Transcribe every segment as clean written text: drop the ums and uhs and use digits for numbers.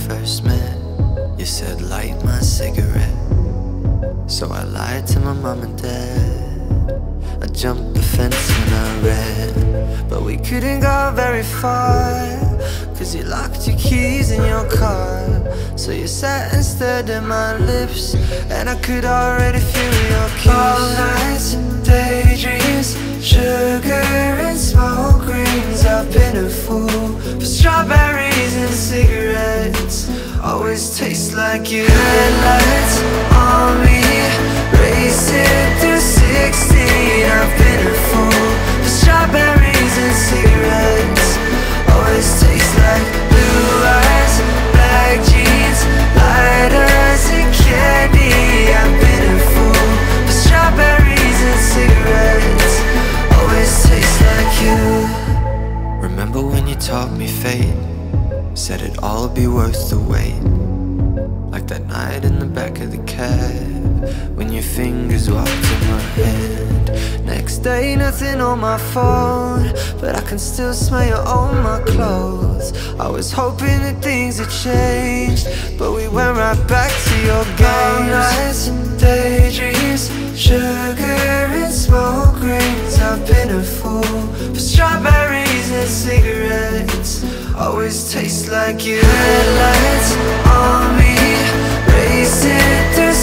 first met, you said light my cigarette. So I lied to my mom and dad. I jumped the fence when I ran, but we couldn't go very far, cause you locked your keys in your car. So you sat and stared at my lips, and I could already feel your kiss. All nights and daydreams, sugar and smoke rings. I've been a fool for strawberries and cigarettes. Always taste like you. Headlights on me, racing through 16. I've been a fool for strawberries and cigarettes. Always taste like blue eyes, black jeans, lighters and candy. I've been a fool for strawberries and cigarettes. Always taste like you. Remember when you taught me fate? Said it'd all be worth the wait. Like that night in the back of the cab, when your fingers walked in my hand. Next day, nothing on my phone, but I can still smell you on my clothes. I was hoping that things had changed, but we went right back to your games. Nights and daydreams, sugar and smoke rings. I've been a fool for strawberries and cigarettes. Always taste like you. Headlights on me, racing through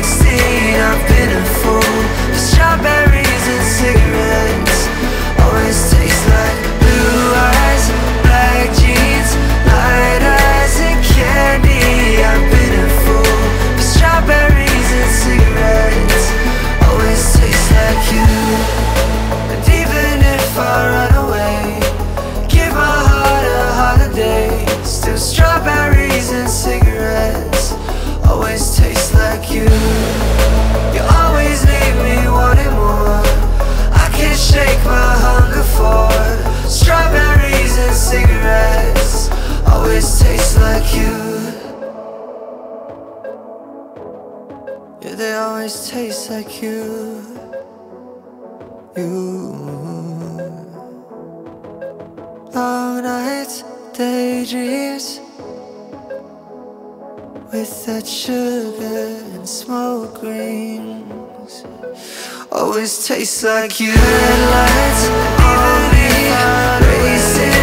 16. I've been a fool for strawberries and cigarettes. Always taste like blue eyes, black jeans, lighters and candy. I've been a fool for strawberries and cigarettes. Always taste like you. And even if I run away, give my heart a holiday, still strawberries and cigarettes. Always taste like you. You always leave me wanting more. I can't shake my hunger for strawberries and cigarettes. Always taste like you. Yeah, they always taste like you. Long nights, daydreams, with that sugar and smoke rings. Always tastes like you. Headlights on me, racing